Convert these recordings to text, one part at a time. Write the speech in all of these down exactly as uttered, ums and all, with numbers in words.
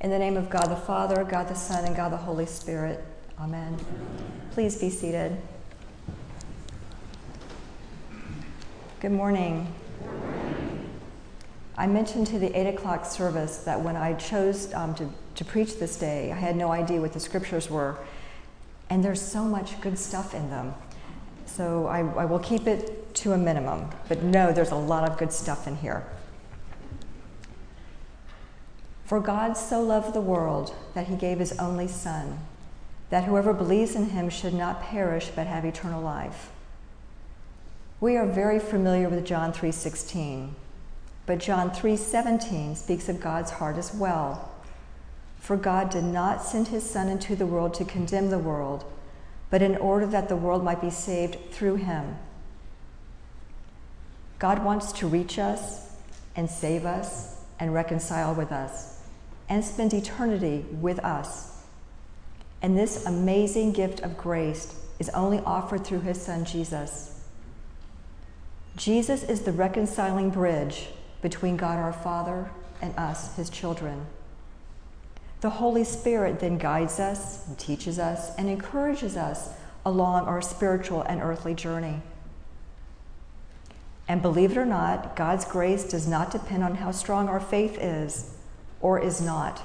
In the name of God the Father, God the Son, and God the Holy Spirit. Amen. Please be seated. Good morning. I mentioned to the eight o'clock service that when I chose um, to, to preach this day, I had no idea what the scriptures were. And there's so much good stuff in them. So I, I will keep it to a minimum. But no, there's a lot of good stuff in here. For God so loved the world that he gave his only Son, that whoever believes in him should not perish but have eternal life. We are very familiar with John three sixteen, but John three seventeen speaks of God's heart as well. For God did not send his Son into the world to condemn the world, but in order that the world might be saved through him. God wants to reach us and save us and reconcile with us and spend eternity with us. And this amazing gift of grace is only offered through his Son, Jesus. Jesus is the reconciling bridge between God our Father and us, his children. The Holy Spirit then guides us and teaches us and encourages us along our spiritual and earthly journey. And believe it or not, God's grace does not depend on how strong our faith is or is not.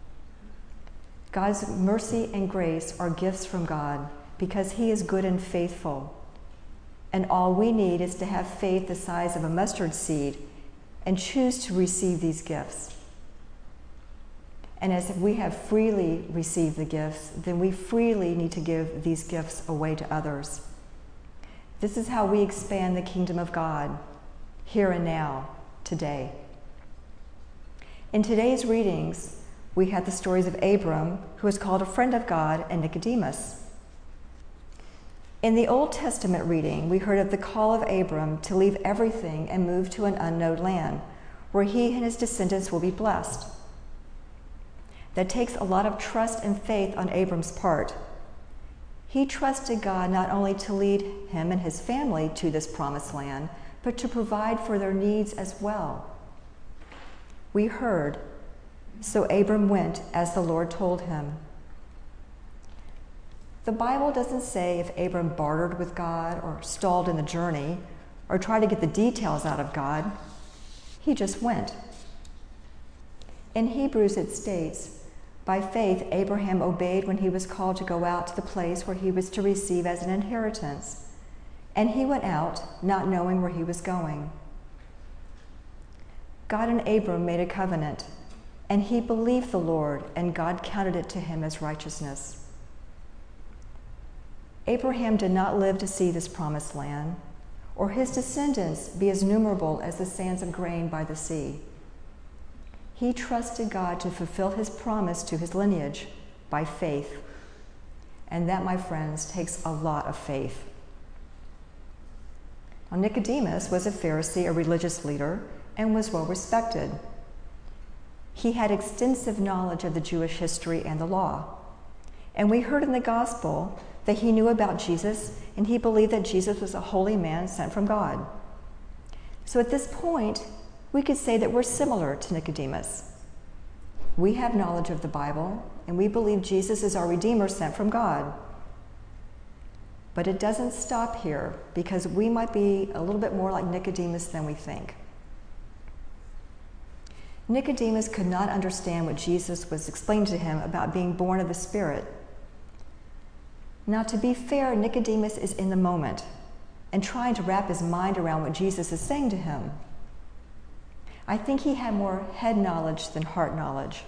God's mercy and grace are gifts from God because he is good and faithful. And all we need is to have faith the size of a mustard seed and choose to receive these gifts. And as we have freely received the gifts, then we freely need to give these gifts away to others. This is how we expand the kingdom of God here and now, today. In today's readings, we had the stories of Abram, who is called a friend of God, and Nicodemus. In the Old Testament reading, we heard of the call of Abram to leave everything and move to an unknown land, where he and his descendants will be blessed. That takes a lot of trust and faith on Abram's part. He trusted God not only to lead him and his family to this promised land, but to provide for their needs as well. We heard, so Abram went as the Lord told him. The Bible doesn't say if Abram bartered with God or stalled in the journey or tried to get the details out of God. He just went. In Hebrews it states, by faith Abraham obeyed when he was called to go out to the place where he was to receive as an inheritance. And he went out, not knowing where he was going. God and Abram made a covenant, and he believed the Lord, and God counted it to him as righteousness. Abraham did not live to see this promised land, or his descendants be as numerable as the sands of grain by the sea. He trusted God to fulfill his promise to his lineage by faith. And that, my friends, takes a lot of faith. Now, Nicodemus was a Pharisee, a religious leader, and was well respected. He had extensive knowledge of the Jewish history and the law. And we heard in the gospel that he knew about Jesus, and he believed that Jesus was a holy man sent from God. So at this point, we could say that we're similar to Nicodemus. We have knowledge of the Bible, and we believe Jesus is our Redeemer sent from God. But it doesn't stop here, because we might be a little bit more like Nicodemus than we think. Nicodemus could not understand what Jesus was explaining to him about being born of the Spirit. Now, to be fair, Nicodemus is in the moment and trying to wrap his mind around what Jesus is saying to him. I think he had more head knowledge than heart knowledge.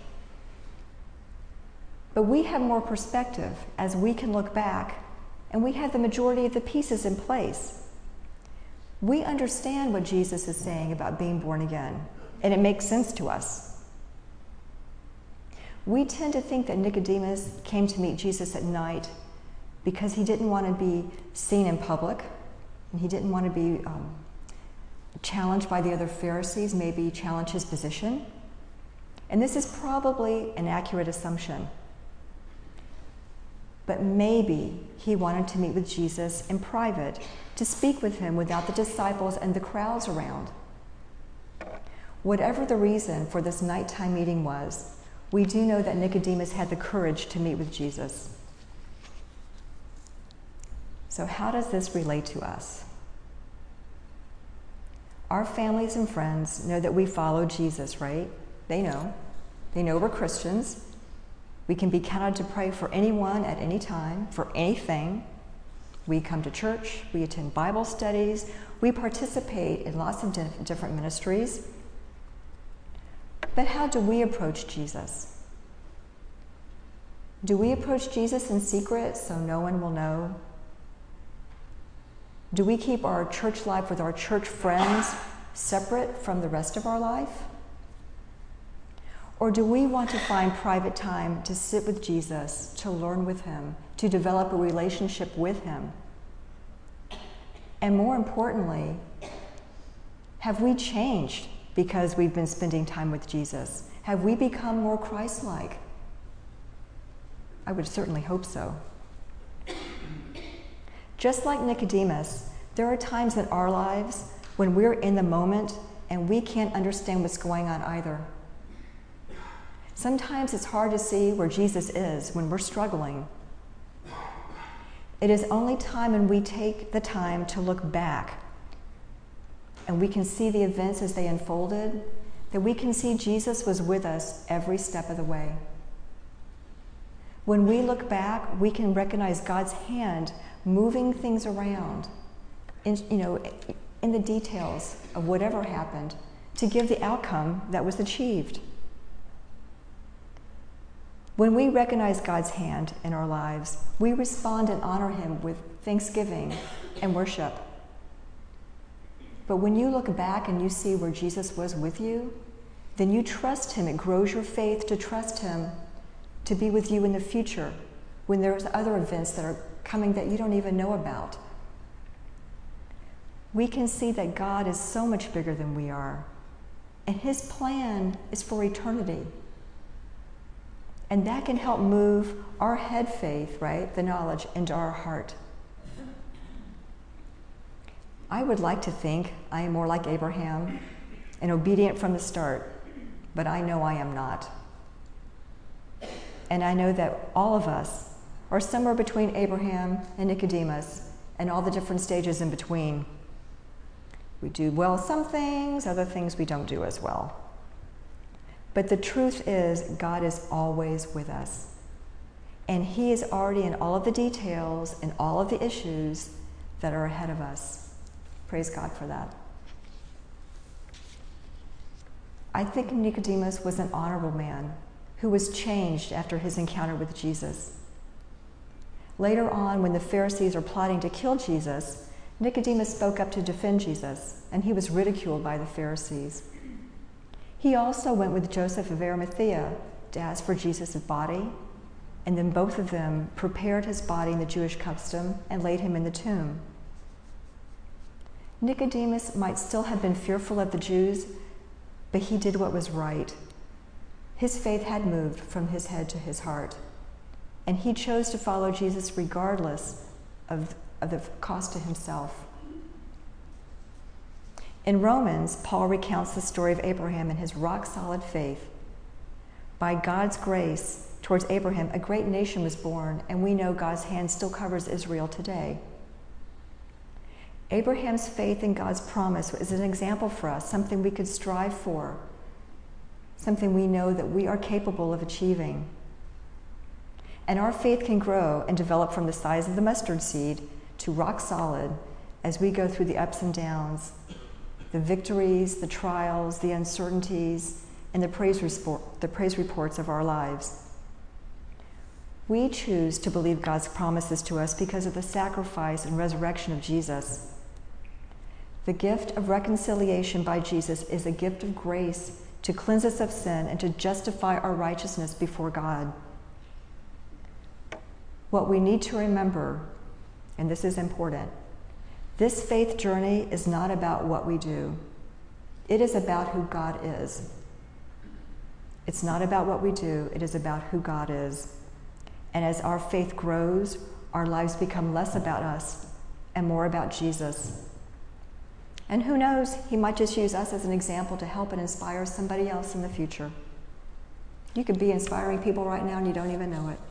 But we have more perspective as we can look back, and we have the majority of the pieces in place. We understand what Jesus is saying about being born again, and it makes sense to us. We tend to think that Nicodemus came to meet Jesus at night because he didn't want to be seen in public, and he didn't want to be um, challenged by the other Pharisees, maybe challenge his position. And this is probably an accurate assumption. But maybe he wanted to meet with Jesus in private, to speak with him without the disciples and the crowds around. Whatever the reason for this nighttime meeting was, we do know that Nicodemus had the courage to meet with Jesus. So how does this relate to us? Our families and friends know that we follow Jesus, right? They know. They know we're Christians. We can be counted to pray for anyone at any time, for anything. We come to church, we attend Bible studies, we participate in lots of di- different ministries. But how do we approach Jesus? Do we approach Jesus in secret so no one will know? Do we keep our church life with our church friends separate from the rest of our life? Or do we want to find private time to sit with Jesus, to learn with him, to develop a relationship with him? And more importantly, have we changed because we've been spending time with Jesus? Have we become more Christ-like? I would certainly hope so. Just like Nicodemus, there are times in our lives when we're in the moment and we can't understand what's going on either. Sometimes it's hard to see where Jesus is when we're struggling. It is only time when we take the time to look back and we can see the events as they unfolded, that we can see Jesus was with us every step of the way. When we look back, we can recognize God's hand moving things around, in, you know, in the details of whatever happened to give the outcome that was achieved. When we recognize God's hand in our lives, we respond and honor him with thanksgiving and worship. But when you look back and you see where Jesus was with you, then you trust him. It grows your faith to trust him to be with you in the future when there's other events that are coming that you don't even know about. We can see that God is so much bigger than we are, and his plan is for eternity. And that can help move our head faith, right, the knowledge, into our heart. I would like to think I am more like Abraham and obedient from the start, but I know I am not. And I know that all of us are somewhere between Abraham and Nicodemus and all the different stages in between. We do well some things, other things we don't do as well. But the truth is, God is always with us. And he is already in all of the details and all of the issues that are ahead of us. Praise God for that. I think Nicodemus was an honorable man who was changed after his encounter with Jesus. Later on, when the Pharisees are plotting to kill Jesus, Nicodemus spoke up to defend Jesus, and he was ridiculed by the Pharisees. He also went with Joseph of Arimathea to ask for Jesus' body, and then both of them prepared his body in the Jewish custom and laid him in the tomb. Nicodemus might still have been fearful of the Jews, but he did what was right. His faith had moved from his head to his heart, and he chose to follow Jesus regardless of, of the cost to himself. In Romans, Paul recounts the story of Abraham and his rock-solid faith. By God's grace towards Abraham, a great nation was born, and we know God's hand still covers Israel today. Abraham's faith in God's promise is an example for us, something we could strive for, something we know that we are capable of achieving. And our faith can grow and develop from the size of the mustard seed to rock solid as we go through the ups and downs, the victories, the trials, the uncertainties, and the praise, report, the praise reports of our lives. We choose to believe God's promises to us because of the sacrifice and resurrection of Jesus. The gift of reconciliation by Jesus is a gift of grace to cleanse us of sin and to justify our righteousness before God. What we need to remember, and this is important, this faith journey is not about what we do. It is about who God is. It's not about what we do, it is about who God is. And as our faith grows, our lives become less about us and more about Jesus. And who knows, he might just use us as an example to help and inspire somebody else in the future. You could be inspiring people right now and you don't even know it.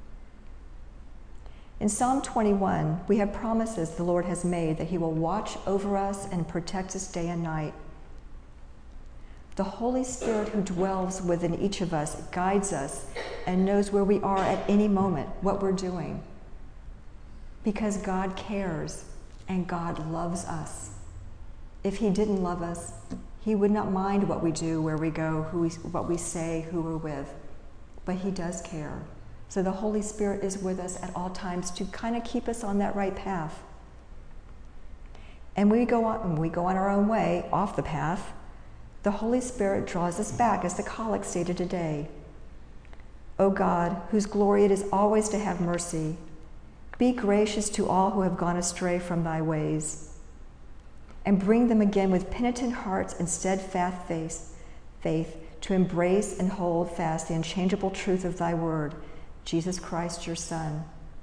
In Psalm twenty-one, we have promises the Lord has made that he will watch over us and protect us day and night. The Holy Spirit who dwells within each of us guides us and knows where we are at any moment, what we're doing. Because God cares and God loves us. If he didn't love us, he would not mind what we do, where we go, who we, what we say, who we're with. But he does care. So the Holy Spirit is with us at all times to kind of keep us on that right path. And we go on, we go on our own way, off the path. The Holy Spirit draws us back, as the collect stated today. O God, whose glory it is always to have mercy, be gracious to all who have gone astray from thy ways, and bring them again with penitent hearts and steadfast faith, faith to embrace and hold fast the unchangeable truth of thy word, Jesus Christ, your Son.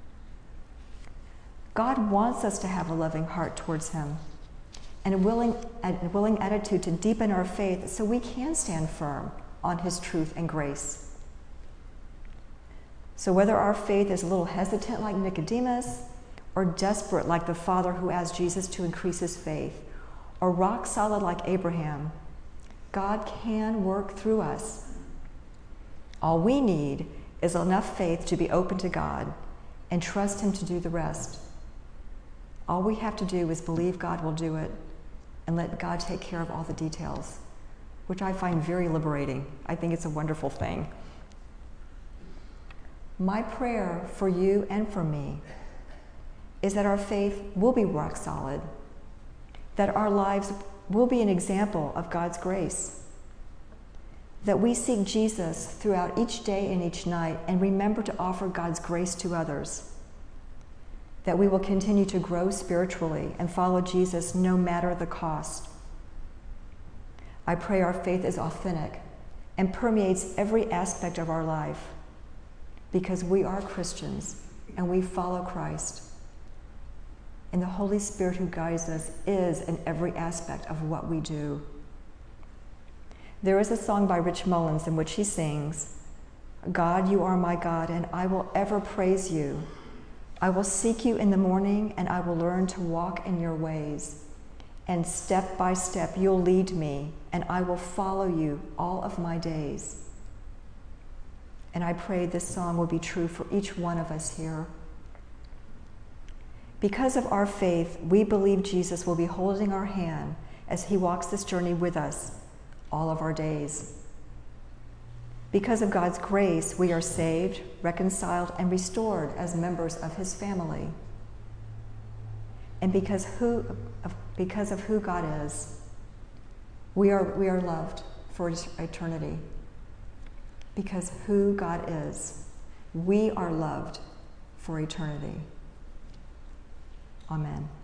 God wants us to have a loving heart towards him and a willing, a willing attitude to deepen our faith so we can stand firm on his truth and grace. So whether our faith is a little hesitant like Nicodemus, or desperate like the father who asked Jesus to increase his faith, or rock solid like Abraham, God can work through us. All we need is enough faith to be open to God and trust him to do the rest. All we have to do is believe God will do it and let God take care of all the details, which I find very liberating. I think it's a wonderful thing. My prayer for you and for me is that our faith will be rock solid, that our lives will be an example of God's grace, that we seek Jesus throughout each day and each night and remember to offer God's grace to others, that we will continue to grow spiritually and follow Jesus no matter the cost. I pray our faith is authentic and permeates every aspect of our life, because we are Christians and we follow Christ. And the Holy Spirit who guides us is in every aspect of what we do. There is a song by Rich Mullins in which he sings, God, you are my God, and I will ever praise you. I will seek you in the morning, and I will learn to walk in your ways. And step by step, you'll lead me, and I will follow you all of my days. And I pray this song will be true for each one of us here. Because of our faith, we believe Jesus will be holding our hand as he walks this journey with us all of our days. Because of God's grace, we are saved, reconciled, and restored as members of his family. And because, who, because of who God is, we are, we are loved for eternity. Because who God is, we are loved for eternity. Amen.